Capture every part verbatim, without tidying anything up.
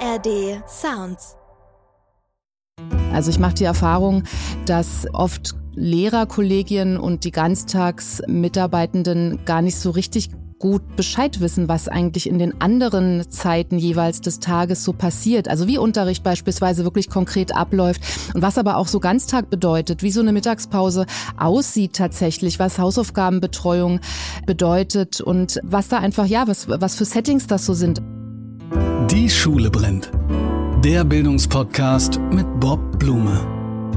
A R D Sounds. Also ich mache die Erfahrung, dass oft Lehrerkollegien und die Ganztagsmitarbeitenden gar nicht so richtig gut Bescheid wissen, was eigentlich in den anderen Zeiten jeweils des Tages so passiert. Also wie Unterricht beispielsweise wirklich konkret abläuft und was aber auch so Ganztag bedeutet, wie so eine Mittagspause aussieht tatsächlich, was Hausaufgabenbetreuung bedeutet und was da einfach, ja, was, was für Settings das so sind. Die Schule brennt. Der Bildungspodcast mit Bob Blume.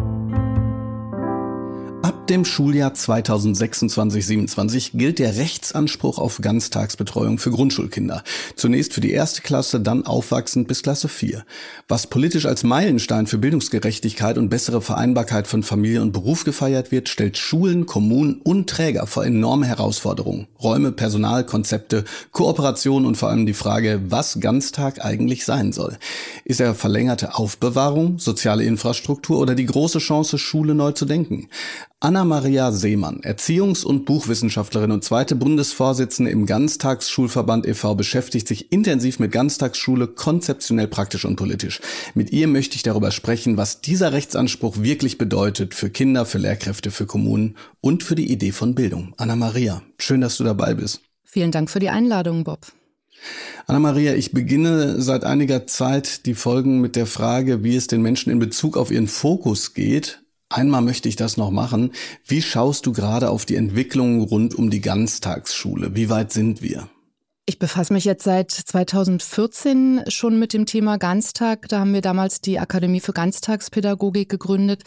Ab dem Schuljahr zweitausendsechsundzwanzig siebenundzwanzig gilt der Rechtsanspruch auf Ganztagsbetreuung für Grundschulkinder. Zunächst für die erste Klasse, dann aufwachsend bis Klasse vier. Was politisch als Meilenstein für Bildungsgerechtigkeit und bessere Vereinbarkeit von Familie und Beruf gefeiert wird, stellt Schulen, Kommunen und Träger vor enorme Herausforderungen. Räume, Personal, Konzepte, Kooperation und vor allem die Frage, was Ganztag eigentlich sein soll. Ist er verlängerte Aufbewahrung, soziale Infrastruktur oder die große Chance, Schule neu zu denken? Anna-Maria Seemann, Erziehungs- und Buchwissenschaftlerin und zweite Bundesvorsitzende im Ganztagsschulverband e V, beschäftigt sich intensiv mit Ganztagsschule, konzeptionell, praktisch und politisch. Mit ihr möchte ich darüber sprechen, was dieser Rechtsanspruch wirklich bedeutet für Kinder, für Lehrkräfte, für Kommunen und für die Idee von Bildung. Anna-Maria, schön, dass du dabei bist. Vielen Dank für die Einladung, Bob. Anna-Maria, ich beginne seit einiger Zeit die Folgen mit der Frage, wie es den Menschen in Bezug auf ihren Fokus geht. Einmal möchte ich das noch machen. Wie schaust du gerade auf die Entwicklung rund um die Ganztagsschule? Wie weit sind wir? Ich befasse mich jetzt seit zweitausendvierzehn schon mit dem Thema Ganztag. Da haben wir damals die Akademie für Ganztagspädagogik gegründet,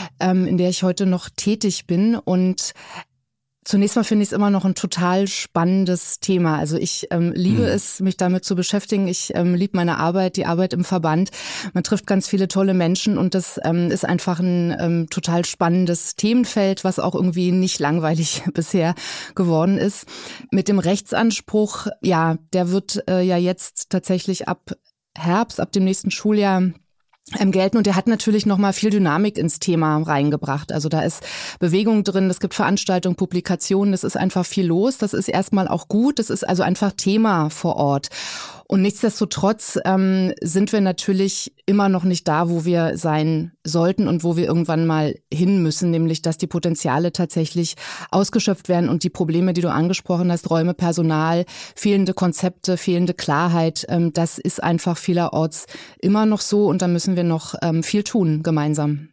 in der ich heute noch tätig bin. Und zunächst mal finde ich es immer noch ein total spannendes Thema. Also ich ähm, liebe mhm. es, mich damit zu beschäftigen. Ich ähm, liebe meine Arbeit, die Arbeit im Verband. Man trifft ganz viele tolle Menschen und das ähm, ist einfach ein ähm, total spannendes Themenfeld, was auch irgendwie nicht langweilig bisher geworden ist. Mit dem Rechtsanspruch, ja, der wird äh, ja jetzt tatsächlich ab Herbst, ab dem nächsten Schuljahr Ähm, gelten und der hat natürlich nochmal viel Dynamik ins Thema reingebracht. Also da ist Bewegung drin, es gibt Veranstaltungen, Publikationen, es ist einfach viel los. Das ist erstmal auch gut, das ist also einfach Thema vor Ort. Und nichtsdestotrotz ähm, sind wir natürlich immer noch nicht da, wo wir sein sollten und wo wir irgendwann mal hin müssen, nämlich dass die Potenziale tatsächlich ausgeschöpft werden und die Probleme, die du angesprochen hast, Räume, Personal, fehlende Konzepte, fehlende Klarheit, ähm, das ist einfach vielerorts immer noch so und da müssen wir noch ähm, viel tun gemeinsam.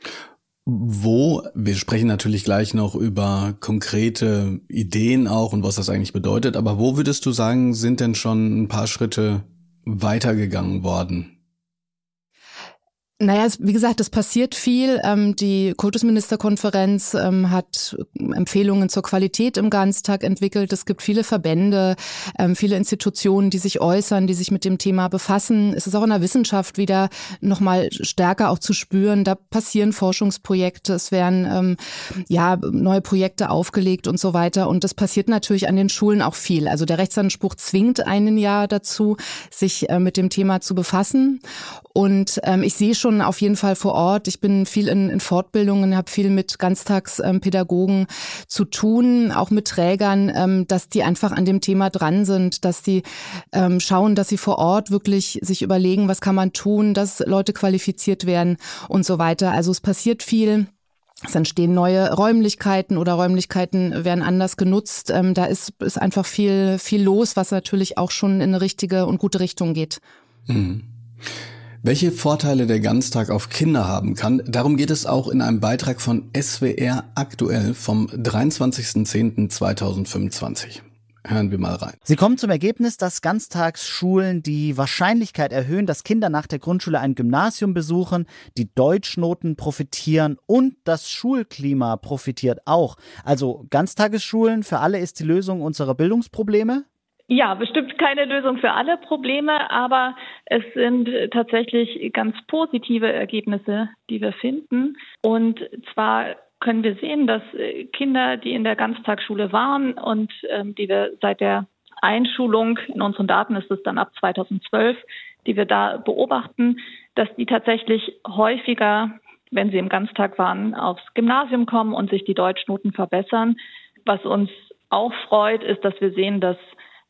Wo, wir sprechen natürlich gleich noch über konkrete Ideen auch und was das eigentlich bedeutet, aber wo würdest du sagen, sind denn schon ein paar Schritte weitergegangen worden? Naja, wie gesagt, es passiert viel. Die Kultusministerkonferenz hat Empfehlungen zur Qualität im Ganztag entwickelt. Es gibt viele Verbände, viele Institutionen, die sich äußern, die sich mit dem Thema befassen. Es ist auch in der Wissenschaft wieder nochmal stärker auch zu spüren. Da passieren Forschungsprojekte, es werden ja neue Projekte aufgelegt und so weiter. Und das passiert natürlich an den Schulen auch viel. Also der Rechtsanspruch zwingt einen ja dazu, sich mit dem Thema zu befassen. Und ähm, ich sehe schon auf jeden Fall vor Ort, ich bin viel in, in Fortbildungen, habe viel mit Ganztagspädagogen ähm, zu tun, auch mit Trägern, ähm, dass die einfach an dem Thema dran sind, dass die ähm, schauen, dass sie vor Ort wirklich sich überlegen, was kann man tun, dass Leute qualifiziert werden und so weiter. Also es passiert viel. Es entstehen neue Räumlichkeiten oder Räumlichkeiten werden anders genutzt. Ähm, da ist, ist einfach viel, viel los, was natürlich auch schon in eine richtige und gute Richtung geht. Mhm. Welche Vorteile der Ganztag auf Kinder haben kann, darum geht es auch in einem Beitrag von S W R aktuell vom dreiundzwanzigsten zehnten zweitausendfünfundzwanzig. Hören wir mal rein. Sie kommen zum Ergebnis, dass Ganztagsschulen die Wahrscheinlichkeit erhöhen, dass Kinder nach der Grundschule ein Gymnasium besuchen, die Deutschnoten profitieren und das Schulklima profitiert auch. Also Ganztagesschulen für alle ist die Lösung unserer Bildungsprobleme? Ja, bestimmt keine Lösung für alle Probleme, aber es sind tatsächlich ganz positive Ergebnisse, die wir finden. Und zwar können wir sehen, dass Kinder, die in der Ganztagsschule waren und ähm, die wir seit der Einschulung, in unseren Daten ist es dann ab zweitausendzwölf, die wir da beobachten, dass die tatsächlich häufiger, wenn sie im Ganztag waren, aufs Gymnasium kommen und sich die Deutschnoten verbessern. Was uns auch freut, ist, dass wir sehen, dass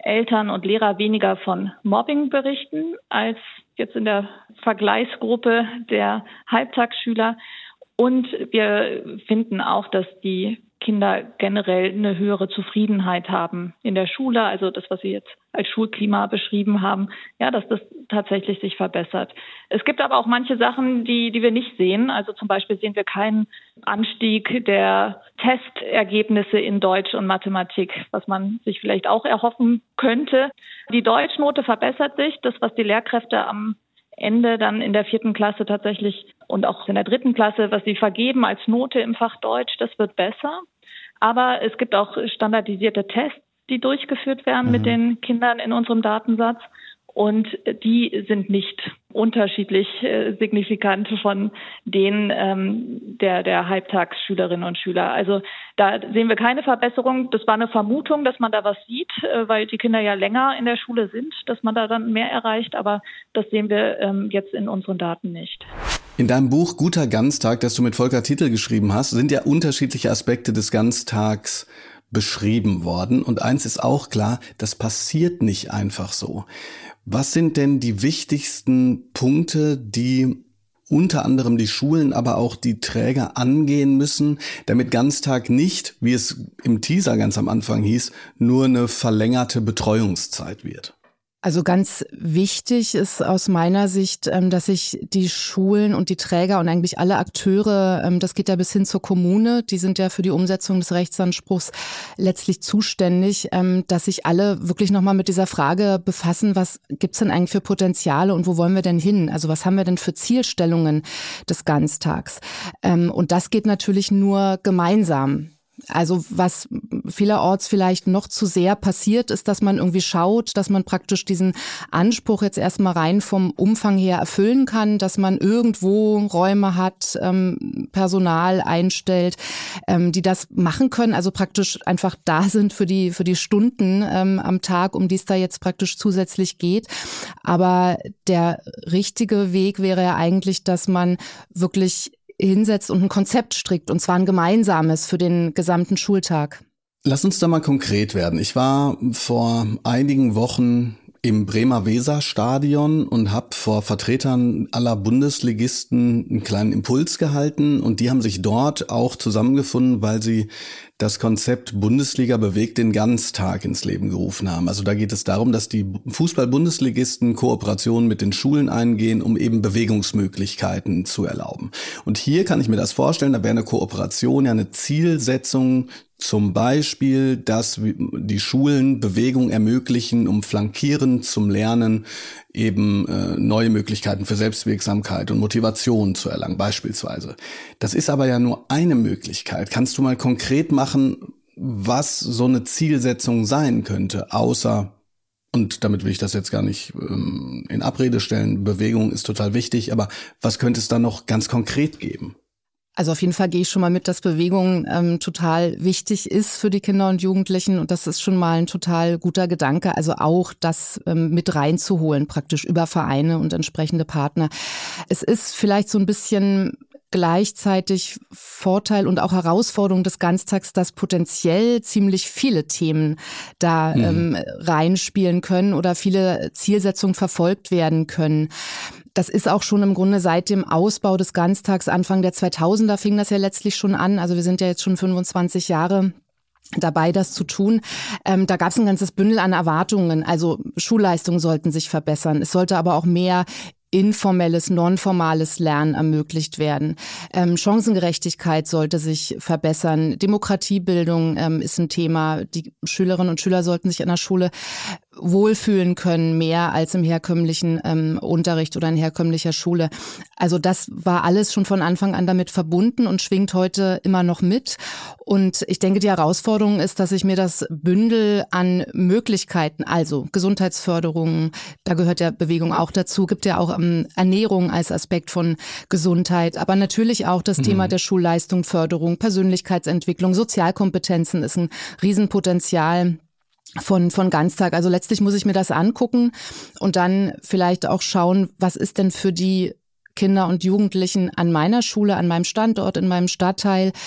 Eltern und Lehrer weniger von Mobbing berichten als jetzt in der Vergleichsgruppe der Halbtagsschüler. Und wir finden auch, dass die Kinder generell eine höhere Zufriedenheit haben in der Schule. Also das, was Sie jetzt als Schulklima beschrieben haben, ja, dass das tatsächlich sich verbessert. Es gibt aber auch manche Sachen, die, die wir nicht sehen. Also zum Beispiel sehen wir keinen Anstieg der Testergebnisse in Deutsch und Mathematik, was man sich vielleicht auch erhoffen könnte. Die Deutschnote verbessert sich. Das, was die Lehrkräfte am Ende dann in der vierten Klasse tatsächlich und auch in der dritten Klasse, was sie vergeben als Note im Fach Deutsch, das wird besser. Aber es gibt auch standardisierte Tests, die durchgeführt werden mhm. mit den Kindern in unserem Datensatz. Und die sind nicht unterschiedlich äh, signifikant von denen ähm, der, der Halbtagsschülerinnen und Schüler. Also da sehen wir keine Verbesserung. Das war eine Vermutung, dass man da was sieht, äh, weil die Kinder ja länger in der Schule sind, dass man da dann mehr erreicht. Aber das sehen wir ähm, jetzt in unseren Daten nicht. In deinem Buch Guter Ganztag, das du mit Volker Titel geschrieben hast, sind ja unterschiedliche Aspekte des Ganztags beschrieben worden. Und eins ist auch klar, das passiert nicht einfach so. Was sind denn die wichtigsten Punkte, die unter anderem die Schulen, aber auch die Träger angehen müssen, damit Ganztag nicht, wie es im Teaser ganz am Anfang hieß, nur eine verlängerte Betreuungszeit wird? Also ganz wichtig ist aus meiner Sicht, dass sich die Schulen und die Träger und eigentlich alle Akteure, das geht ja bis hin zur Kommune, die sind ja für die Umsetzung des Rechtsanspruchs letztlich zuständig, dass sich alle wirklich nochmal mit dieser Frage befassen, was gibt's denn eigentlich für Potenziale und wo wollen wir denn hin? Also was haben wir denn für Zielstellungen des Ganztags? Und das geht natürlich nur gemeinsam. Also was vielerorts vielleicht noch zu sehr passiert, ist, dass man irgendwie schaut, dass man praktisch diesen Anspruch jetzt erstmal rein vom Umfang her erfüllen kann, dass man irgendwo Räume hat, ähm, Personal einstellt, ähm, die das machen können, also praktisch einfach da sind für die für die Stunden ähm, am Tag, um die es da jetzt praktisch zusätzlich geht. Aber der richtige Weg wäre ja eigentlich, dass man wirklich hinsetzt und ein Konzept strickt, und zwar ein gemeinsames für den gesamten Schultag. Lass uns da mal konkret werden. Ich war vor einigen Wochen im Bremer Weserstadion und habe vor Vertretern aller Bundesligisten einen kleinen Impuls gehalten, und die haben sich dort auch zusammengefunden, weil sie das Konzept Bundesliga bewegt den Ganztag ins Leben gerufen haben. Also da geht es darum, dass die Fußball-Bundesligisten Kooperationen mit den Schulen eingehen, um eben Bewegungsmöglichkeiten zu erlauben. Und hier kann ich mir das vorstellen, da wäre eine Kooperation ja eine Zielsetzung, zum Beispiel, dass die Schulen Bewegung ermöglichen, um flankierend zum Lernen eben äh, neue Möglichkeiten für Selbstwirksamkeit und Motivation zu erlangen, beispielsweise. Das ist aber ja nur eine Möglichkeit. Kannst du mal konkret machen, was so eine Zielsetzung sein könnte, außer, und damit will ich das jetzt gar nicht ähm, in Abrede stellen, Bewegung ist total wichtig, aber was könnte es da noch ganz konkret geben? Also auf jeden Fall gehe ich schon mal mit, dass Bewegung ähm, total wichtig ist für die Kinder und Jugendlichen, und das ist schon mal ein total guter Gedanke, also auch das ähm, mit reinzuholen, praktisch über Vereine und entsprechende Partner. Es ist vielleicht so ein bisschen gleichzeitig Vorteil und auch Herausforderung des Ganztags, dass potenziell ziemlich viele Themen da mhm. ähm, reinspielen können oder viele Zielsetzungen verfolgt werden können. Das ist auch schon im Grunde seit dem Ausbau des Ganztags Anfang der zweitausender fing das ja letztlich schon an. Also wir sind ja jetzt schon fünfundzwanzig Jahre dabei, das zu tun. Ähm, da gab es ein ganzes Bündel an Erwartungen. Also Schulleistungen sollten sich verbessern. Es sollte aber auch mehr informelles, nonformales Lernen ermöglicht werden. Ähm, Chancengerechtigkeit sollte sich verbessern. Demokratiebildung ähm, ist ein Thema. Die Schülerinnen und Schüler sollten sich an der Schule wohlfühlen können, mehr als im herkömmlichen ähm, Unterricht oder in herkömmlicher Schule. Also das war alles schon von Anfang an damit verbunden und schwingt heute immer noch mit. Und ich denke, die Herausforderung ist, dass ich mir das Bündel an Möglichkeiten, also Gesundheitsförderung, da gehört ja Bewegung auch dazu, gibt ja auch ähm, Ernährung als Aspekt von Gesundheit, aber natürlich auch das mhm. Thema der Schulleistung, Förderung, Persönlichkeitsentwicklung, Sozialkompetenzen ist ein Riesenpotenzial von von Ganztag. Also letztlich muss ich mir das angucken und dann vielleicht auch schauen, was ist denn für die Kinder und Jugendlichen an meiner Schule, an meinem Standort, in meinem Stadtteil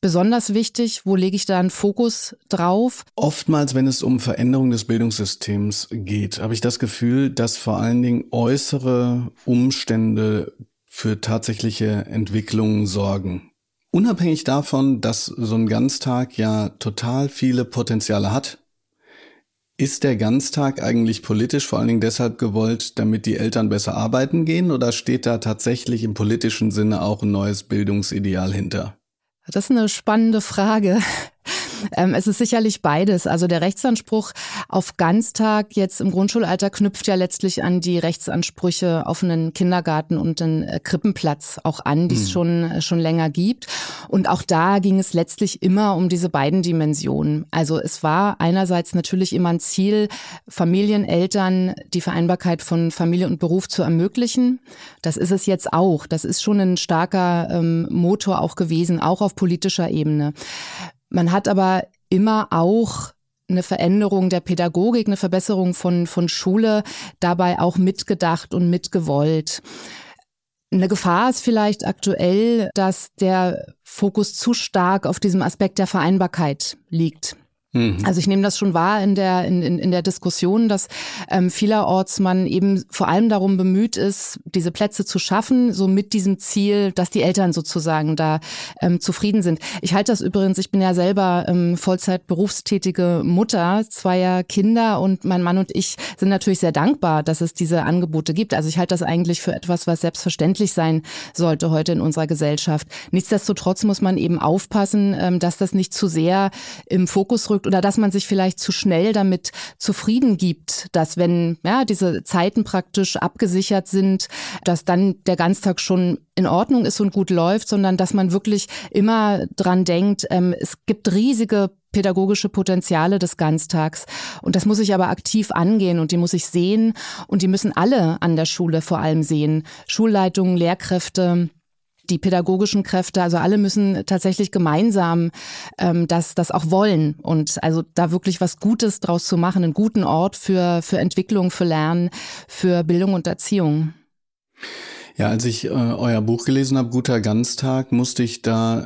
besonders wichtig? Wo lege ich da einen Fokus drauf? Oftmals, wenn es um Veränderung des Bildungssystems geht, habe ich das Gefühl, dass vor allen Dingen äußere Umstände für tatsächliche Entwicklungen sorgen. Unabhängig davon, dass so ein Ganztag ja total viele Potenziale hat, ist der Ganztag eigentlich politisch vor allen Dingen deshalb gewollt, damit die Eltern besser arbeiten gehen, oder steht da tatsächlich im politischen Sinne auch ein neues Bildungsideal hinter? Das ist eine spannende Frage. Ähm, es ist sicherlich beides. Also der Rechtsanspruch auf Ganztag jetzt im Grundschulalter knüpft ja letztlich an die Rechtsansprüche auf einen Kindergarten und einen äh, Krippenplatz auch an, die es mhm. schon, äh, schon länger gibt. Und auch da ging es letztlich immer um diese beiden Dimensionen. Also es war einerseits natürlich immer ein Ziel, Familien, Eltern die Vereinbarkeit von Familie und Beruf zu ermöglichen. Das ist es jetzt auch. Das ist schon ein starker ähm, Motor auch gewesen, auch auf politischer Ebene. Man hat aber immer auch eine Veränderung der Pädagogik, eine Verbesserung von, von Schule dabei auch mitgedacht und mitgewollt. Eine Gefahr ist vielleicht aktuell, dass der Fokus zu stark auf diesem Aspekt der Vereinbarkeit liegt. Also ich nehme das schon wahr in der in, in, in der Diskussion, dass ähm, vielerorts man eben vor allem darum bemüht ist, diese Plätze zu schaffen, so mit diesem Ziel, dass die Eltern sozusagen da ähm, zufrieden sind. Ich halte das übrigens, ich bin ja selber ähm, Vollzeit berufstätige Mutter zweier Kinder und mein Mann und ich sind natürlich sehr dankbar, dass es diese Angebote gibt. Also ich halte das eigentlich für etwas, was selbstverständlich sein sollte heute in unserer Gesellschaft. Nichtsdestotrotz muss man eben aufpassen, ähm, dass das nicht zu sehr im Fokus rückt, oder dass man sich vielleicht zu schnell damit zufrieden gibt, dass wenn ja diese Zeiten praktisch abgesichert sind, dass dann der Ganztag schon in Ordnung ist und gut läuft, sondern dass man wirklich immer dran denkt, ähm, es gibt riesige pädagogische Potenziale des Ganztags. Und das muss ich aber aktiv angehen und die muss ich sehen und die müssen alle an der Schule vor allem sehen. Schulleitungen, Lehrkräfte, die pädagogischen Kräfte, also alle müssen tatsächlich gemeinsam ähm, das, das auch wollen und also da wirklich was Gutes draus zu machen, einen guten Ort für, für Entwicklung, für Lernen, für Bildung und Erziehung. Ja, als ich äh, euer Buch gelesen habe, Guter Ganztag, musste ich da,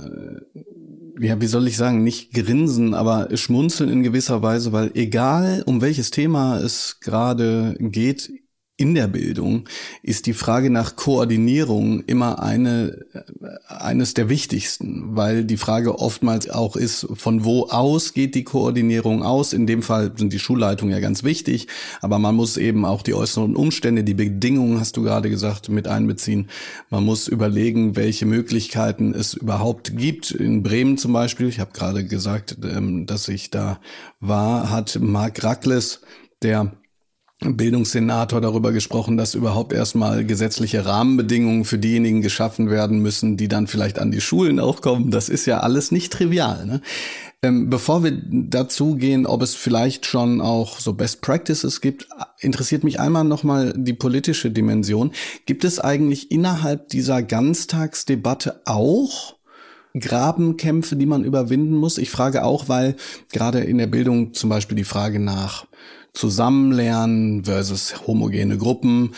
äh, ja, wie soll ich sagen, nicht grinsen, aber schmunzeln in gewisser Weise, weil egal um welches Thema es gerade geht, in der Bildung ist die Frage nach Koordinierung immer eine eines der wichtigsten, weil die Frage oftmals auch ist, von wo aus geht die Koordinierung aus? In dem Fall sind die Schulleitungen ja ganz wichtig, aber man muss eben auch die äußeren Umstände, die Bedingungen, hast du gerade gesagt, mit einbeziehen. Man muss überlegen, welche Möglichkeiten es überhaupt gibt. In Bremen zum Beispiel, ich habe gerade gesagt, dass ich da war, hat Marc Racles, der Bildungssenator, darüber gesprochen, dass überhaupt erstmal gesetzliche Rahmenbedingungen für diejenigen geschaffen werden müssen, die dann vielleicht an die Schulen auch kommen. Das ist ja alles nicht trivial, ne? Ähm, bevor wir dazu gehen, ob es vielleicht schon auch so Best Practices gibt, interessiert mich einmal nochmal die politische Dimension. Gibt es eigentlich innerhalb dieser Ganztagsdebatte auch Grabenkämpfe, die man überwinden muss? Ich frage auch, weil gerade in der Bildung zum Beispiel die Frage nach Zusammenlernen versus homogene Gruppen,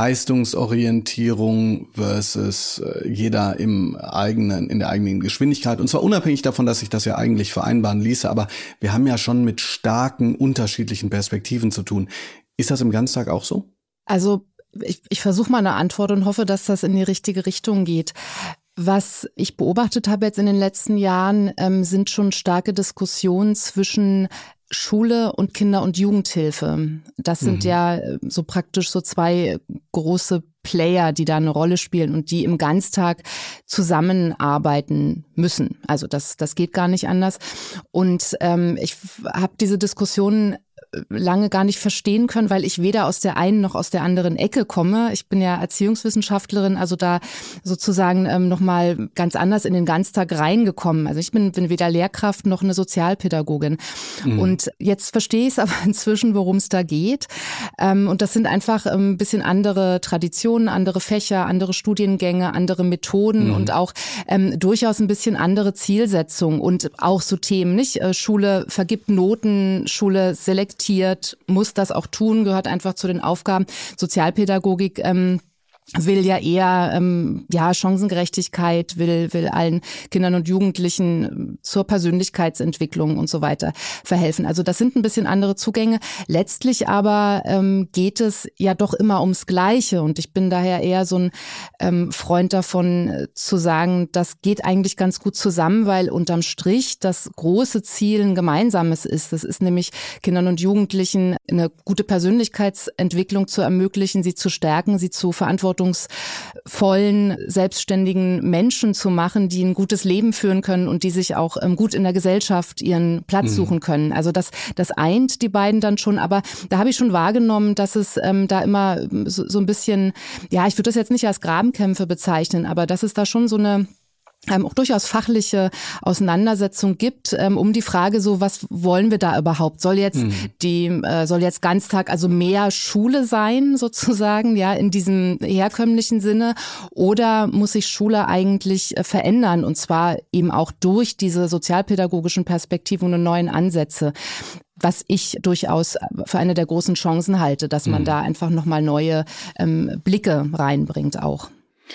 Leistungsorientierung versus äh, jeder im eigenen, in der eigenen Geschwindigkeit. Und zwar unabhängig davon, dass sich das ja eigentlich vereinbaren ließe. Aber wir haben ja schon mit starken, unterschiedlichen Perspektiven zu tun. Ist das im Ganztag auch so? Also ich, ich versuche mal eine Antwort und hoffe, dass das in die richtige Richtung geht. Was ich beobachtet habe jetzt in den letzten Jahren, ähm, sind schon starke Diskussionen zwischen Schule und Kinder- und Jugendhilfe. Das sind mhm. ja so praktisch so zwei große Player, die da eine Rolle spielen und die im Ganztag zusammenarbeiten müssen. Also das, das geht gar nicht anders. Und ähm, ich habe diese Diskussionen lange gar nicht verstehen können, weil ich weder aus der einen noch aus der anderen Ecke komme. Ich bin ja Erziehungswissenschaftlerin, also da sozusagen ähm, nochmal ganz anders in den Ganztag reingekommen. Also ich bin, bin weder Lehrkraft noch eine Sozialpädagogin. Mhm. Und jetzt verstehe ich es aber inzwischen, worum es da geht. Ähm, und das sind einfach ein ähm, bisschen andere Traditionen, andere Fächer, andere Studiengänge, andere Methoden mhm. und auch ähm, durchaus ein bisschen andere Zielsetzungen und auch so Themen, nicht? Äh, Schule vergibt Noten, Schule selektiert, muss das auch tun, gehört einfach zu den Aufgaben. Sozialpädagogik ähm, will ja eher ähm, ja Chancengerechtigkeit, will will allen Kindern und Jugendlichen zur Persönlichkeitsentwicklung und so weiter verhelfen. Also das sind ein bisschen andere Zugänge. Letztlich aber ähm, geht es ja doch immer ums Gleiche und ich bin daher eher so ein ähm, Freund davon äh, zu sagen, das geht eigentlich ganz gut zusammen, weil unterm Strich das große Ziel ein gemeinsames ist. Das ist nämlich Kindern und Jugendlichen eine gute Persönlichkeitsentwicklung zu ermöglichen, sie zu stärken, sie zu verantwortungsvollen, selbstständigen Menschen zu machen, die ein gutes Leben führen können und die sich auch ähm, gut in der Gesellschaft ihren Platz mhm. suchen können. Also das, das eint die beiden dann schon, aber da habe ich schon wahrgenommen, dass es ähm, da immer so, so ein bisschen, ja, ich würde das jetzt nicht als Grabenkämpfe bezeichnen, aber dass es da schon so eine Ähm, auch durchaus fachliche Auseinandersetzung gibt, ähm, um die Frage so, was wollen wir da überhaupt? Soll jetzt mhm. die, äh, soll jetzt Ganztag also mehr Schule sein sozusagen, ja, in diesem herkömmlichen Sinne, oder muss sich Schule eigentlich äh, verändern und zwar eben auch durch diese sozialpädagogischen Perspektiven und neuen Ansätze? Was ich durchaus für eine der großen Chancen halte, dass man mhm. da einfach nochmal neue ähm, Blicke reinbringt auch.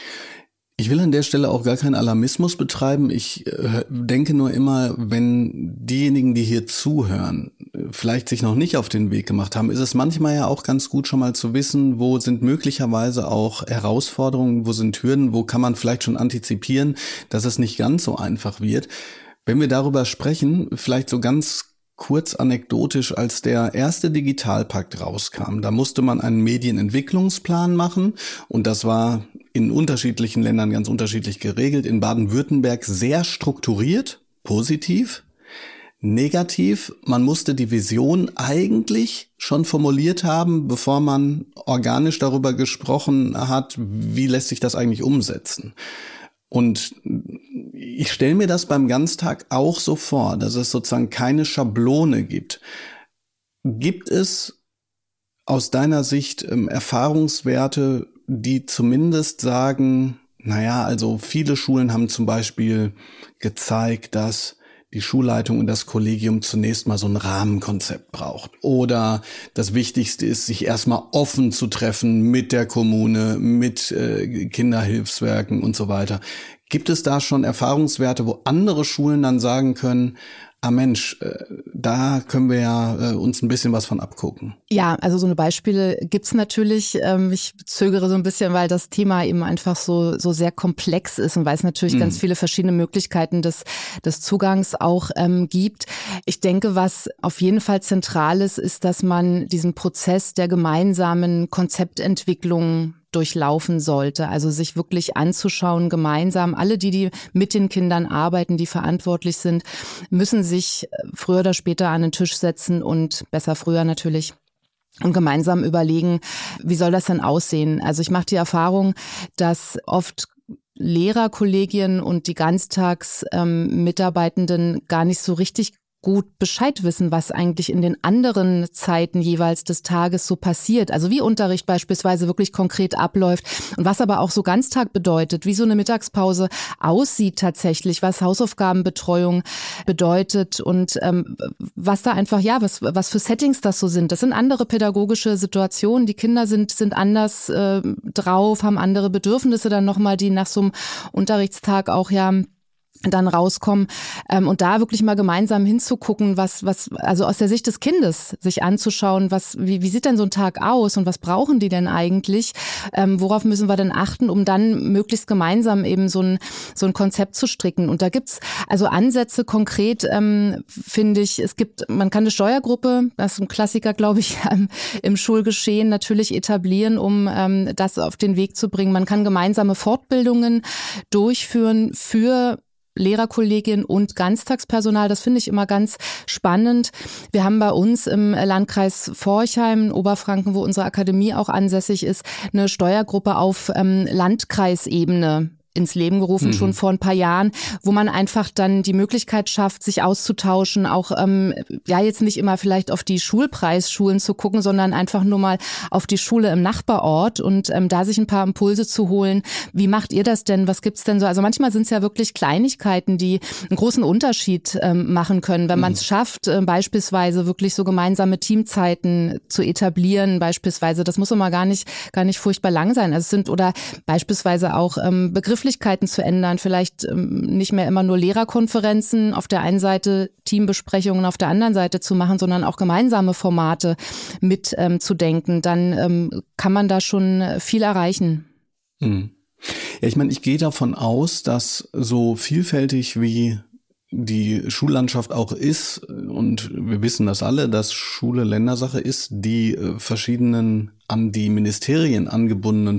Ich will an der Stelle auch gar keinen Alarmismus betreiben. Ich äh, denke nur immer, wenn diejenigen, die hier zuhören, vielleicht sich noch nicht auf den Weg gemacht haben, ist es manchmal ja auch ganz gut, schon mal zu wissen, wo sind möglicherweise auch Herausforderungen, wo sind Hürden, wo kann man vielleicht schon antizipieren, dass es nicht ganz so einfach wird. Wenn wir darüber sprechen, vielleicht so ganz kurz anekdotisch, als der erste Digitalpakt rauskam, da musste man einen Medienentwicklungsplan machen und das war in unterschiedlichen Ländern ganz unterschiedlich geregelt. In Baden-Württemberg sehr strukturiert, positiv. Negativ, man musste die Vision eigentlich schon formuliert haben, bevor man organisch darüber gesprochen hat, wie lässt sich das eigentlich umsetzen. Und ich stelle mir das beim Ganztag auch so vor, dass es sozusagen keine Schablone gibt. Gibt es aus deiner Sicht ähm, Erfahrungswerte, die zumindest sagen, naja, also viele Schulen haben zum Beispiel gezeigt, dass die Schulleitung und das Kollegium zunächst mal so ein Rahmenkonzept braucht. Oder das Wichtigste ist, sich erstmal offen zu treffen mit der Kommune, mit äh, Kinderhilfswerken und so weiter. Gibt es da schon Erfahrungswerte, wo andere Schulen dann sagen können, ah Mensch, äh, da können wir ja äh, uns ein bisschen was von abgucken? Ja, also so eine Beispiele gibt's natürlich. Ähm, ich zögere so ein bisschen, weil das Thema eben einfach so so sehr komplex ist und weil es natürlich mhm. ganz viele verschiedene Möglichkeiten des des Zugangs auch ähm, gibt. Ich denke, was auf jeden Fall zentral ist, ist, dass man diesen Prozess der gemeinsamen Konzeptentwicklung durchlaufen sollte, also sich wirklich anzuschauen, gemeinsam. Alle, die, die mit den Kindern arbeiten, die verantwortlich sind, müssen sich früher oder später an den Tisch setzen und besser früher natürlich und gemeinsam überlegen, wie soll das denn aussehen? Also ich mache die Erfahrung, dass oft Lehrerkollegien und die Ganztagsmitarbeitenden ähm, gar nicht so richtig gut Bescheid wissen, was eigentlich in den anderen Zeiten jeweils des Tages so passiert. Also wie Unterricht beispielsweise wirklich konkret abläuft und was aber auch so Ganztag bedeutet, wie so eine Mittagspause aussieht tatsächlich, was Hausaufgabenbetreuung bedeutet und ähm, was da einfach, ja, was was für Settings das so sind. Das sind andere pädagogische Situationen. Die Kinder sind sind anders äh, drauf, haben andere Bedürfnisse dann nochmal, die nach so einem Unterrichtstag auch ja dann rauskommen ähm, und da wirklich mal gemeinsam hinzugucken, was was also aus der Sicht des Kindes sich anzuschauen, was wie wie sieht denn so ein Tag aus und was brauchen die denn eigentlich, ähm, worauf müssen wir denn achten, um dann möglichst gemeinsam eben so ein so ein Konzept zu stricken. Und da gibt's also Ansätze konkret, ähm, finde ich. Es gibt, man kann eine Steuergruppe, das ist ein Klassiker, glaube ich, ähm, im Schulgeschehen natürlich etablieren, um ähm, das auf den Weg zu bringen. Man kann gemeinsame Fortbildungen durchführen für Lehrerkolleginnen und Ganztagspersonal. Das finde ich immer ganz spannend. Wir haben bei uns im Landkreis Forchheim, in Oberfranken, wo unsere Akademie auch ansässig ist, eine Steuergruppe auf ähm, Landkreisebene ins Leben gerufen, mhm. schon vor ein paar Jahren, wo man einfach dann die Möglichkeit schafft, sich auszutauschen, auch ähm, ja jetzt nicht immer vielleicht auf die Schulpreisschulen zu gucken, sondern einfach nur mal auf die Schule im Nachbarort und ähm, da sich ein paar Impulse zu holen. Wie macht ihr das denn? Was gibt's denn so? Also manchmal sind es ja wirklich Kleinigkeiten, die einen großen Unterschied ähm, machen können, wenn mhm. man es schafft, äh, beispielsweise wirklich so gemeinsame Teamzeiten zu etablieren, beispielsweise. Das muss immer gar nicht gar nicht furchtbar lang sein. Also es sind oder beispielsweise auch ähm, Begriffe Begrifflichkeiten zu ändern, vielleicht ähm, nicht mehr immer nur Lehrerkonferenzen auf der einen Seite, Teambesprechungen auf der anderen Seite zu machen, sondern auch gemeinsame Formate mit ähm, zu denken, dann ähm, kann man da schon viel erreichen. Hm. Ja, ich meine, ich gehe davon aus, dass so vielfältig wie die Schullandschaft auch ist, und wir wissen das alle, dass Schule Ländersache ist, die verschiedenen an die Ministerien angebundenen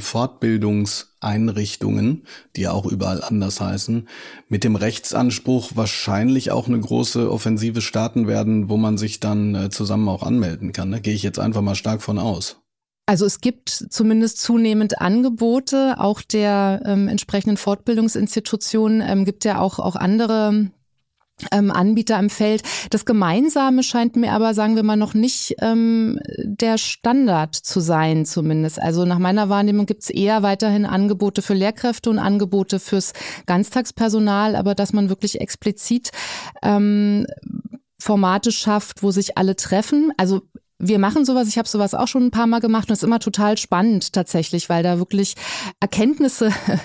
Fortbildungseinrichtungen, die ja auch überall anders heißen, mit dem Rechtsanspruch wahrscheinlich auch eine große Offensive starten werden, wo man sich dann zusammen auch anmelden kann. Da gehe ich jetzt einfach mal stark von aus. Also es gibt zumindest zunehmend Angebote, auch der ähm, entsprechenden Fortbildungsinstitutionen, ähm, gibt ja auch, auch andere Ähm, Anbieter im Feld. Das Gemeinsame scheint mir aber, sagen wir mal, noch nicht ähm, der Standard zu sein zumindest. Also nach meiner Wahrnehmung gibt es eher weiterhin Angebote für Lehrkräfte und Angebote fürs Ganztagspersonal, aber dass man wirklich explizit ähm, Formate schafft, wo sich alle treffen. Also wir machen sowas, ich habe sowas auch schon ein paar Mal gemacht und es ist immer total spannend tatsächlich, weil da wirklich Erkenntnisse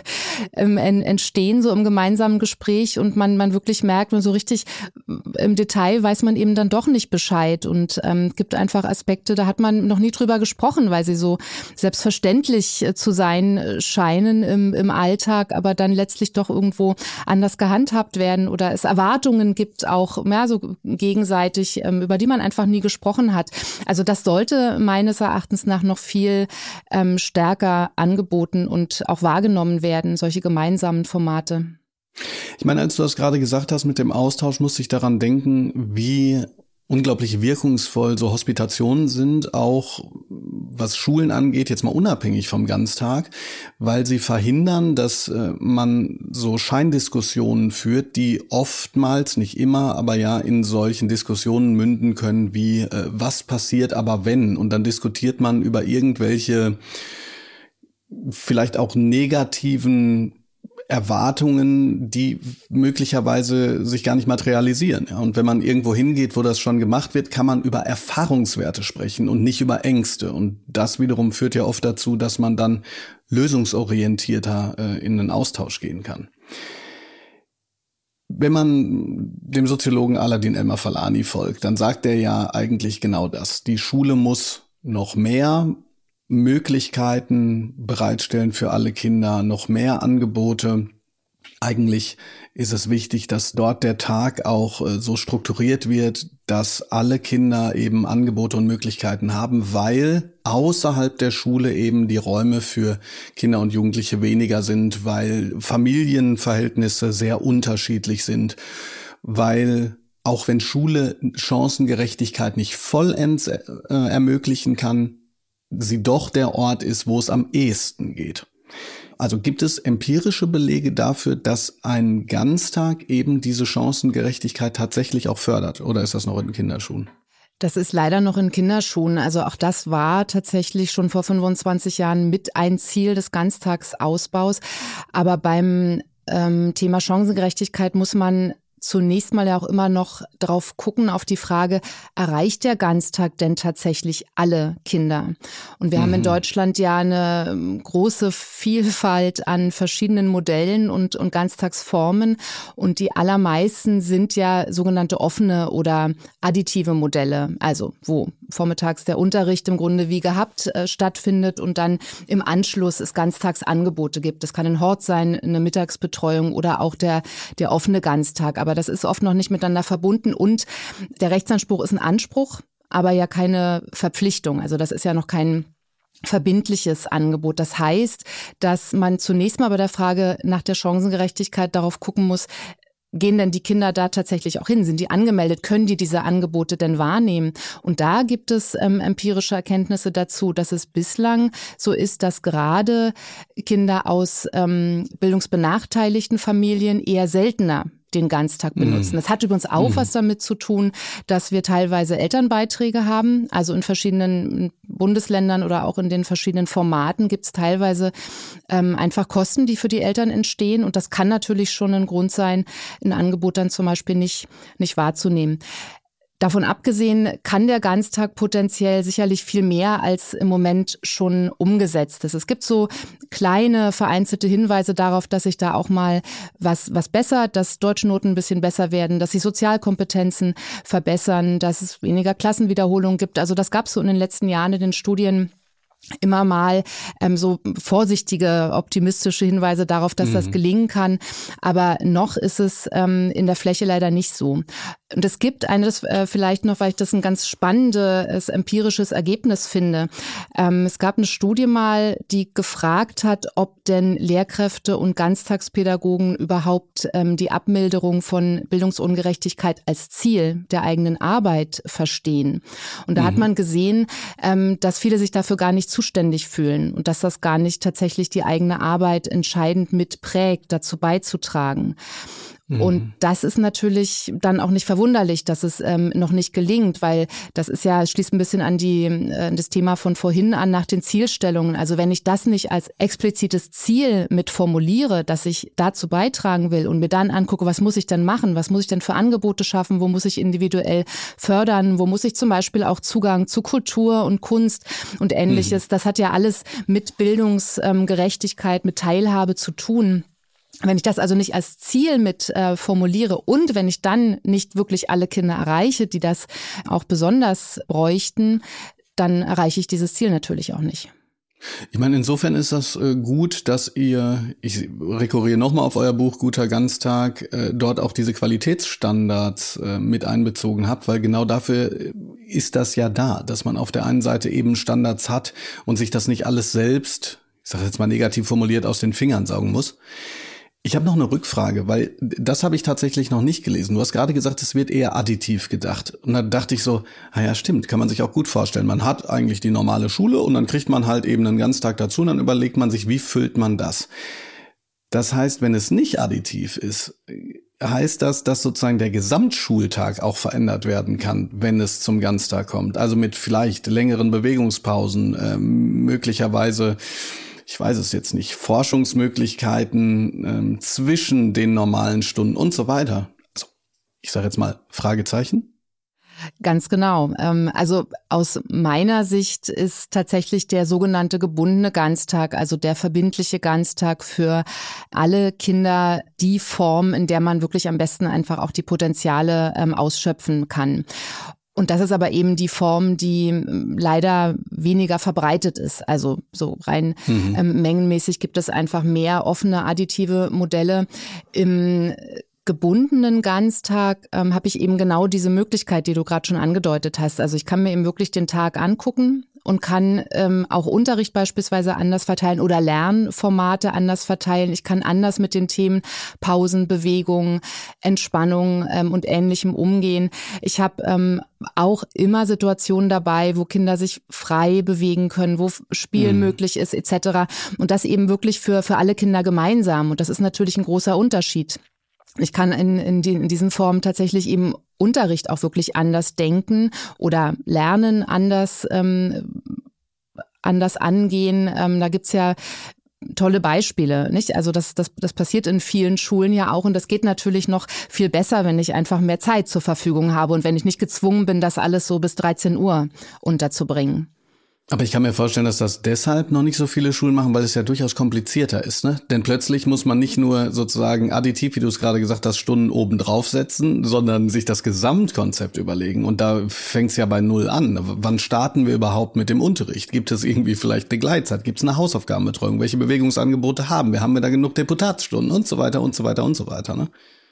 entstehen so im gemeinsamen Gespräch und man man wirklich merkt, so richtig im Detail weiß man eben dann doch nicht Bescheid und ähm, gibt einfach Aspekte, da hat man noch nie drüber gesprochen, weil sie so selbstverständlich zu sein scheinen im, im Alltag, aber dann letztlich doch irgendwo anders gehandhabt werden oder es Erwartungen gibt auch, ja, so gegenseitig, ähm, über die man einfach nie gesprochen hat. Also das sollte meines Erachtens nach noch viel ähm, stärker angeboten und auch wahrgenommen werden, solche gemeinsamen Formate. Ich meine, als du das gerade gesagt hast mit dem Austausch, musste ich daran denken, wie unglaublich wirkungsvoll so Hospitationen sind, auch was Schulen angeht, jetzt mal unabhängig vom Ganztag, weil sie verhindern, dass äh, man so Scheindiskussionen führt, die oftmals, nicht immer, aber ja in solchen Diskussionen münden können, wie äh, was passiert aber wenn? Und dann diskutiert man über irgendwelche vielleicht auch negativen Erwartungen, die möglicherweise sich gar nicht materialisieren. Ja, und wenn man irgendwo hingeht, wo das schon gemacht wird, kann man über Erfahrungswerte sprechen und nicht über Ängste. Und das wiederum führt ja oft dazu, dass man dann lösungsorientierter äh, in einen Austausch gehen kann. Wenn man dem Soziologen Aladin Elmar-Falani folgt, dann sagt er ja eigentlich genau das. Die Schule muss noch mehr Möglichkeiten bereitstellen für alle Kinder, noch mehr Angebote. Eigentlich ist es wichtig, dass dort der Tag auch äh, so strukturiert wird, dass alle Kinder eben Angebote und Möglichkeiten haben, weil außerhalb der Schule eben die Räume für Kinder und Jugendliche weniger sind, weil Familienverhältnisse sehr unterschiedlich sind, weil auch wenn Schule Chancengerechtigkeit nicht vollends äh, ermöglichen kann, sie doch der Ort ist, wo es am ehesten geht. Also gibt es empirische Belege dafür, dass ein Ganztag eben diese Chancengerechtigkeit tatsächlich auch fördert? Oder ist das noch in den Kinderschuhen? Das ist leider noch in Kinderschuhen. Also auch das war tatsächlich schon vor fünfundzwanzig Jahren mit ein Ziel des Ganztagsausbaus. Aber beim ähm, Thema Chancengerechtigkeit muss man zunächst mal ja auch immer noch drauf gucken, auf die Frage, erreicht der Ganztag denn tatsächlich alle Kinder? Und wir mhm. haben in Deutschland ja eine große Vielfalt an verschiedenen Modellen und, und Ganztagsformen und die allermeisten sind ja sogenannte offene oder additive Modelle, also wo vormittags der Unterricht im Grunde wie gehabt äh, stattfindet und dann im Anschluss es Ganztagsangebote gibt. Das kann ein Hort sein, eine Mittagsbetreuung oder auch der, der offene Ganztag. Aber das ist oft noch nicht miteinander verbunden und der Rechtsanspruch ist ein Anspruch, aber ja keine Verpflichtung. Also das ist ja noch kein verbindliches Angebot. Das heißt, dass man zunächst mal bei der Frage nach der Chancengerechtigkeit darauf gucken muss, gehen denn die Kinder da tatsächlich auch hin? Sind die angemeldet? Können die diese Angebote denn wahrnehmen? Und da gibt es ähm, empirische Erkenntnisse dazu, dass es bislang so ist, dass gerade Kinder aus ähm, bildungsbenachteiligten Familien eher seltener den Ganztag benutzen. Mm. Das hat übrigens auch mm. was damit zu tun, dass wir teilweise Elternbeiträge haben. Also in verschiedenen Bundesländern oder auch in den verschiedenen Formaten gibt es teilweise ähm, einfach Kosten, die für die Eltern entstehen. Und das kann natürlich schon ein Grund sein, ein Angebot dann zum Beispiel nicht, nicht wahrzunehmen. Davon abgesehen kann der Ganztag potenziell sicherlich viel mehr als im Moment schon umgesetzt ist. Es gibt so kleine vereinzelte Hinweise darauf, dass sich da auch mal was, was bessert, dass Deutschnoten ein bisschen besser werden, dass sich Sozialkompetenzen verbessern, dass es weniger Klassenwiederholungen gibt. Also das gab es so in den letzten Jahren in den Studien immer mal ähm, so vorsichtige, optimistische Hinweise darauf, dass mhm. das gelingen kann. Aber noch ist es ähm, in der Fläche leider nicht so. Und es gibt eines äh, vielleicht noch, weil ich das ein ganz spannendes empirisches Ergebnis finde. Ähm, es gab eine Studie mal, die gefragt hat, ob denn Lehrkräfte und Ganztagspädagogen überhaupt ähm, die Abmilderung von Bildungsungerechtigkeit als Ziel der eigenen Arbeit verstehen. Und da mhm. hat man gesehen, ähm, dass viele sich dafür gar nicht zuständig fühlen und dass das gar nicht tatsächlich die eigene Arbeit entscheidend mitprägt, dazu beizutragen. Und das ist natürlich dann auch nicht verwunderlich, dass es ähm, noch nicht gelingt, weil das ist ja, schließt ein bisschen an die äh, das Thema von vorhin an nach den Zielstellungen. Also wenn ich das nicht als explizites Ziel mit formuliere, dass ich dazu beitragen will und mir dann angucke, was muss ich denn machen, was muss ich denn für Angebote schaffen, wo muss ich individuell fördern, wo muss ich zum Beispiel auch Zugang zu Kultur und Kunst und Ähnliches. Mhm. Das hat ja alles mit Bildungsgerechtigkeit, mit Teilhabe zu tun. Wenn ich das also nicht als Ziel mit äh, formuliere und wenn ich dann nicht wirklich alle Kinder erreiche, die das auch besonders bräuchten, dann erreiche ich dieses Ziel natürlich auch nicht. Ich meine, insofern ist das äh, gut, dass ihr, ich rekurriere nochmal auf euer Buch Guter Ganztag, äh, dort auch diese Qualitätsstandards äh, mit einbezogen habt, weil genau dafür ist das ja da, dass man auf der einen Seite eben Standards hat und sich das nicht alles selbst, ich sage jetzt mal negativ formuliert, aus den Fingern saugen muss. Ich habe noch eine Rückfrage, weil das habe ich tatsächlich noch nicht gelesen. Du hast gerade gesagt, es wird eher additiv gedacht. Und da dachte ich so, ah ja, stimmt, kann man sich auch gut vorstellen. Man hat eigentlich die normale Schule und dann kriegt man halt eben einen Ganztag dazu und dann überlegt man sich, wie füllt man das? Das heißt, wenn es nicht additiv ist, heißt das, dass sozusagen der Gesamtschultag auch verändert werden kann, wenn es zum Ganztag kommt. Also mit vielleicht längeren Bewegungspausen, äh, möglicherweise, ich weiß es jetzt nicht, Forschungsmöglichkeiten ähm, zwischen den normalen Stunden und so weiter. Also, ich sage jetzt mal Fragezeichen. Ganz genau. Also aus meiner Sicht ist tatsächlich der sogenannte gebundene Ganztag, also der verbindliche Ganztag für alle Kinder die Form, in der man wirklich am besten einfach auch die Potenziale ausschöpfen kann. Und das ist aber eben die Form, die leider weniger verbreitet ist. Also so rein mhm. ähm, mengenmäßig gibt es einfach mehr offene additive Modelle. Im gebundenen Ganztag ähm, habe ich eben genau diese Möglichkeit, die du gerade schon angedeutet hast. Also ich kann mir eben wirklich den Tag angucken und kann ähm, auch Unterricht beispielsweise anders verteilen oder Lernformate anders verteilen. Ich kann anders mit den Themen Pausen, Bewegung, Entspannung ähm, und Ähnlichem umgehen. Ich habe ähm, auch immer Situationen dabei, wo Kinder sich frei bewegen können, wo Spiel mhm. möglich ist et cetera. Und das eben wirklich für für alle Kinder gemeinsam. Und das ist natürlich ein großer Unterschied. Ich kann in, in, die, in diesen Formen tatsächlich eben Unterricht auch wirklich anders denken oder Lernen anders, ähm, anders angehen. Ähm, da gibt's ja tolle Beispiele, nicht? Also das, das, das passiert in vielen Schulen ja auch und das geht natürlich noch viel besser, wenn ich einfach mehr Zeit zur Verfügung habe und wenn ich nicht gezwungen bin, das alles so bis dreizehn Uhr unterzubringen. Aber ich kann mir vorstellen, dass das deshalb noch nicht so viele Schulen machen, weil es ja durchaus komplizierter ist, ne? Denn plötzlich muss man nicht nur sozusagen additiv, wie du es gerade gesagt hast, Stunden oben draufsetzen, sondern sich das Gesamtkonzept überlegen. Und da fängt es ja bei Null an. Wann starten wir überhaupt mit dem Unterricht? Gibt es irgendwie vielleicht eine Gleitzeit? Gibt es eine Hausaufgabenbetreuung? Welche Bewegungsangebote haben wir? Haben wir da genug Deputatsstunden? Und so weiter und so weiter und so weiter, ne?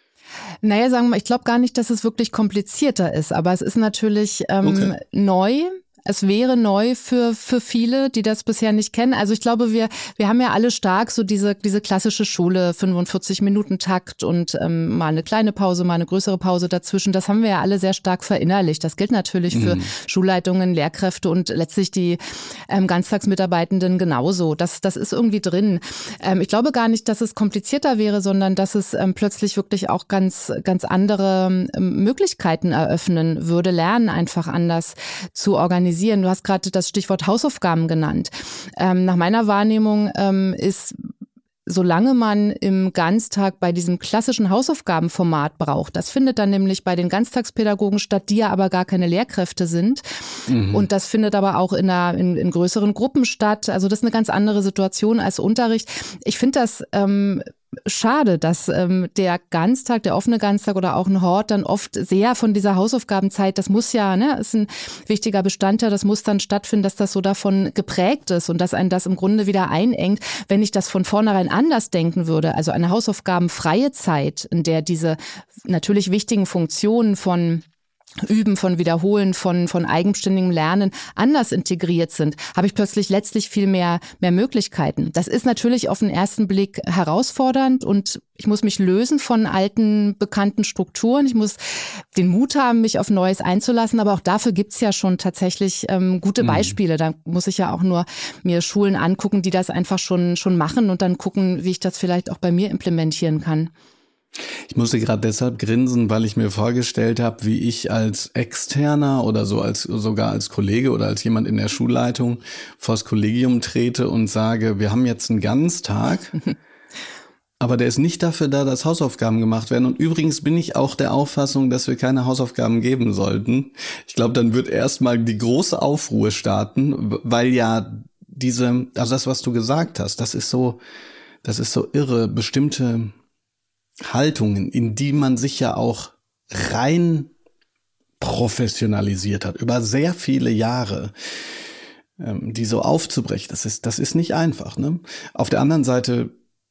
Naja, sagen wir mal, ich glaube gar nicht, dass es wirklich komplizierter ist. Aber es ist natürlich ähm, okay. neu. Es wäre neu für für viele, die das bisher nicht kennen. Also ich glaube, wir wir haben ja alle stark so diese diese klassische Schule, fünfundvierzig Minuten Takt und ähm, mal eine kleine Pause, mal eine größere Pause dazwischen. Das haben wir ja alle sehr stark verinnerlicht. Das gilt natürlich für mhm. Schulleitungen, Lehrkräfte und letztlich die ähm, Ganztagsmitarbeitenden genauso. Das das ist irgendwie drin. Ähm, ich glaube gar nicht, dass es komplizierter wäre, sondern dass es ähm, plötzlich wirklich auch ganz ganz andere ähm, Möglichkeiten eröffnen würde, Lernen einfach anders zu organisieren. Du hast gerade das Stichwort Hausaufgaben genannt. Ähm, nach meiner Wahrnehmung ähm, ist, solange man im Ganztag bei diesem klassischen Hausaufgabenformat braucht, das findet dann nämlich bei den Ganztagspädagogen statt, die ja aber gar keine Lehrkräfte sind. Mhm. Und das findet aber auch in, einer, in, in größeren Gruppen statt. Also das ist eine ganz andere Situation als Unterricht. Ich finde das ähm, schade, dass ähm, der Ganztag, der offene Ganztag oder auch ein Hort dann oft sehr von dieser Hausaufgabenzeit, das muss ja, ne, ist ein wichtiger Bestandteil, das muss dann stattfinden, dass das so davon geprägt ist und dass einen das im Grunde wieder einengt. Wenn ich das von vornherein anders denken würde, also eine hausaufgabenfreie Zeit, in der diese natürlich wichtigen Funktionen von Üben, von Wiederholen, von von eigenständigem Lernen anders integriert sind, habe ich plötzlich letztlich viel mehr mehr Möglichkeiten. Das ist natürlich auf den ersten Blick herausfordernd und ich muss mich lösen von alten, bekannten Strukturen. Ich muss den Mut haben, mich auf Neues einzulassen, aber auch dafür gibt's ja schon tatsächlich ähm, gute Beispiele. Da muss ich ja auch nur mir Schulen angucken, die das einfach schon schon machen und dann gucken, wie ich das vielleicht auch bei mir implementieren kann. Ich musste gerade deshalb grinsen, weil ich mir vorgestellt habe, wie ich als Externer oder so als sogar als Kollege oder als jemand in der Schulleitung vors Kollegium trete und sage, wir haben jetzt einen Ganztag, aber der ist nicht dafür da, dass Hausaufgaben gemacht werden. Und übrigens bin ich auch der Auffassung, dass wir keine Hausaufgaben geben sollten. Ich glaube, dann wird erstmal die große Aufruhr starten, weil ja diese, also das, was du gesagt hast, das ist so, das ist so irre, bestimmte Haltungen, in die man sich ja auch rein professionalisiert hat, über sehr viele Jahre, ähm, die so aufzubrechen, das ist, das ist nicht einfach, ne? Auf der anderen Seite,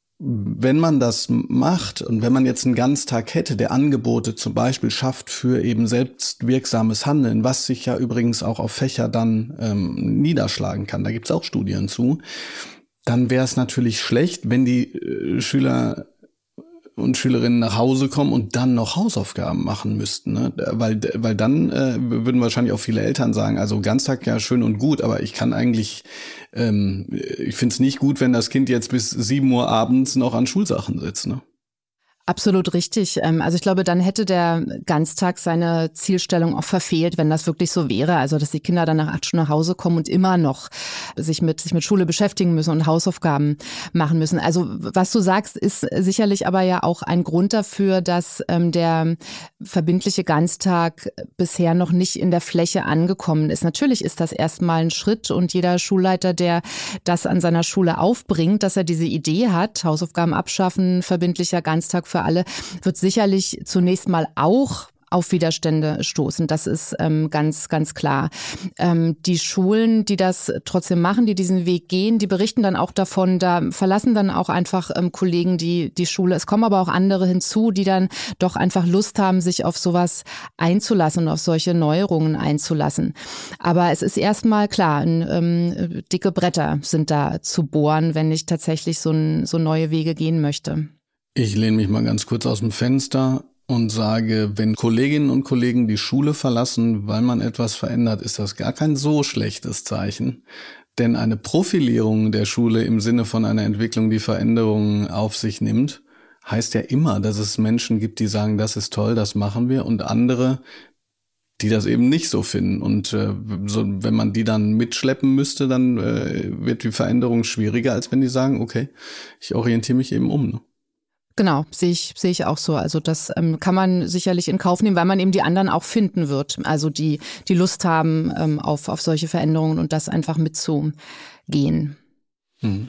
wenn man das macht und wenn man jetzt einen Ganztag hätte, der Angebote zum Beispiel schafft für eben selbstwirksames Handeln, was sich ja übrigens auch auf Fächer dann ähm, niederschlagen kann, da gibt's auch Studien zu, dann wäre es natürlich schlecht, wenn die äh, Schüler und Schülerinnen nach Hause kommen und dann noch Hausaufgaben machen müssten, ne? Weil weil dann äh, würden wahrscheinlich auch viele Eltern sagen, also Ganztag ja schön und gut, aber ich kann eigentlich, ähm, ich finde es nicht gut, wenn das Kind jetzt bis sieben Uhr abends noch an Schulsachen sitzt, ne? Absolut richtig. Also ich glaube, dann hätte der Ganztag seine Zielstellung auch verfehlt, wenn das wirklich so wäre. Also dass die Kinder dann nach acht Stunden nach Hause kommen und immer noch sich mit sich mit Schule beschäftigen müssen und Hausaufgaben machen müssen. Also was du sagst, ist sicherlich aber ja auch ein Grund dafür, dass ähm, der verbindliche Ganztag bisher noch nicht in der Fläche angekommen ist. Natürlich ist das erstmal ein Schritt und jeder Schulleiter, der das an seiner Schule aufbringt, dass er diese Idee hat, Hausaufgaben abschaffen, verbindlicher Ganztag für alle, wird sicherlich zunächst mal auch auf Widerstände stoßen. Das ist ähm, ganz, ganz klar. Ähm, die Schulen, die das trotzdem machen, die diesen Weg gehen, die berichten dann auch davon, da verlassen dann auch einfach ähm, Kollegen die die Schule. Es kommen aber auch andere hinzu, die dann doch einfach Lust haben, sich auf sowas einzulassen und auf solche Neuerungen einzulassen. Aber es ist erstmal klar, ein, ähm, dicke Bretter sind da zu bohren, wenn ich tatsächlich so, ein, so neue Wege gehen möchte. Ich lehne mich mal ganz kurz aus dem Fenster und sage, wenn Kolleginnen und Kollegen die Schule verlassen, weil man etwas verändert, ist das gar kein so schlechtes Zeichen. Denn eine Profilierung der Schule im Sinne von einer Entwicklung, die Veränderungen auf sich nimmt, heißt ja immer, dass es Menschen gibt, die sagen, das ist toll, das machen wir, und andere, die das eben nicht so finden. Und äh, so, wenn man die dann mitschleppen müsste, dann äh, wird die Veränderung schwieriger, als wenn die sagen, okay, ich orientiere mich eben um, ne? Genau, sehe ich, sehe ich auch so. Also das ähm, kann man sicherlich in Kauf nehmen, weil man eben die anderen auch finden wird. Also die, die Lust haben ähm, auf, auf solche Veränderungen und das einfach mitzugehen. Hm.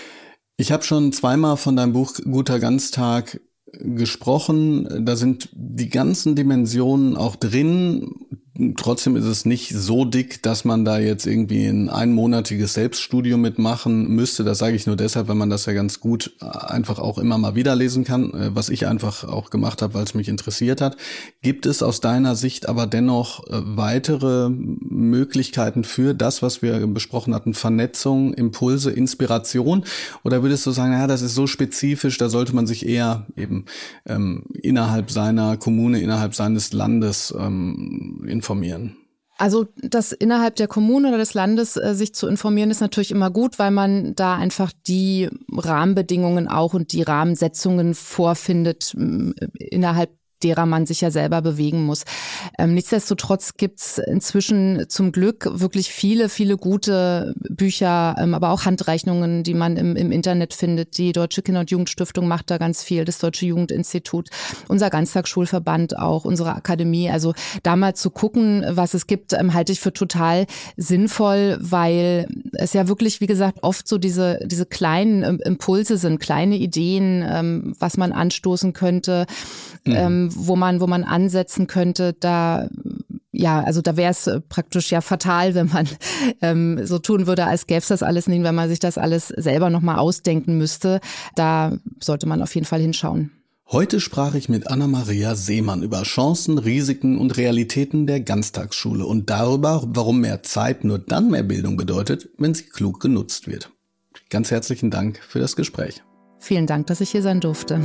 Ich habe schon zweimal von deinem Buch Guter Ganztag gesprochen. Da sind die ganzen Dimensionen auch drin, trotzdem ist es nicht so dick, dass man da jetzt irgendwie ein einmonatiges Selbststudium mitmachen müsste. Das sage ich nur deshalb, weil man das ja ganz gut einfach auch immer mal wieder lesen kann, was ich einfach auch gemacht habe, weil es mich interessiert hat. Gibt es aus deiner Sicht aber dennoch weitere Möglichkeiten für das, was wir besprochen hatten, Vernetzung, Impulse, Inspiration? Oder würdest du sagen, ja, das ist so spezifisch, da sollte man sich eher eben ähm, innerhalb seiner Kommune, innerhalb seines Landes ähm, informieren? Also das innerhalb der Kommune oder des Landes äh, sich zu informieren, ist natürlich immer gut, weil man da einfach die Rahmenbedingungen auch und die Rahmensetzungen vorfindet, äh, innerhalb derer man sich ja selber bewegen muss. Ähm, nichtsdestotrotz gibt's inzwischen zum Glück wirklich viele, viele gute Bücher, ähm, aber auch Handrechnungen, die man im, im Internet findet. Die Deutsche Kinder- und Jugendstiftung macht da ganz viel, das Deutsche Jugendinstitut, unser Ganztagsschulverband auch, unsere Akademie. Also da mal zu gucken, was es gibt, ähm, halte ich für total sinnvoll, weil es ja wirklich, wie gesagt, oft so diese, diese kleinen ähm, Impulse sind, kleine Ideen, ähm, was man anstoßen könnte, mhm. ähm, wo man, wo man ansetzen könnte, da, ja, also da wäre es praktisch ja fatal, wenn man ähm, so tun würde, als gäbe es das alles nicht, wenn man sich das alles selber nochmal ausdenken müsste. Da sollte man auf jeden Fall hinschauen. Heute sprach ich mit Anna-Maria Seemann über Chancen, Risiken und Realitäten der Ganztagsschule und darüber, warum mehr Zeit nur dann mehr Bildung bedeutet, wenn sie klug genutzt wird. Ganz herzlichen Dank für das Gespräch. Vielen Dank, dass ich hier sein durfte.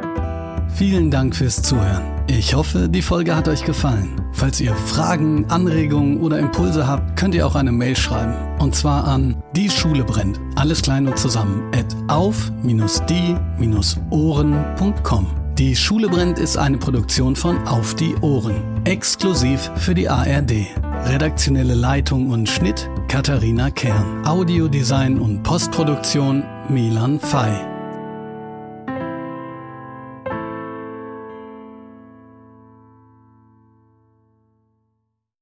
Vielen Dank fürs Zuhören. Ich hoffe, die Folge hat euch gefallen. Falls ihr Fragen, Anregungen oder Impulse habt, könnt ihr auch eine Mail schreiben. Und zwar an die Schule brennt, alles klein und zusammen, at auf die ohren punkt com. Die Schule brennt ist eine Produktion von Auf die Ohren, exklusiv für die A R D. Redaktionelle Leitung und Schnitt Katharina Kern. Audiodesign und Postproduktion Milan Fey.